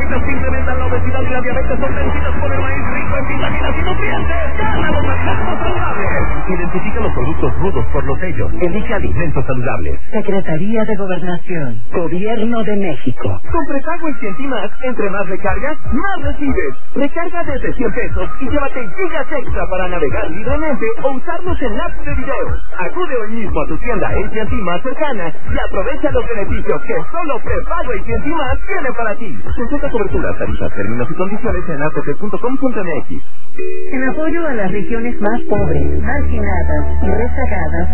vitaminas que incrementan la obesidad y la diabetes son vencidas por el maíz rico en vitaminas y nutrientes. ¡Gana los alimentos saludables! Identifica los productos rudos por los sellos. Elige alimentos saludables. Secretaría de Gobernación. Gobierno de México. Con prepago y Cientimax, entre más recargas, más recibes. Recarga desde 100 pesos y llévate gigas extra para navegar libremente o usarlos en apps de video. Acude hoy mismo a tu tienda AT&T más cercana y aprovecha los beneficios que solo prepago y Cientimax tiene para ti. Consulta cobertura, tarifas, términos y condiciones en app.com.mx. En apoyo a las regiones más pobres, marginadas y rezagadas,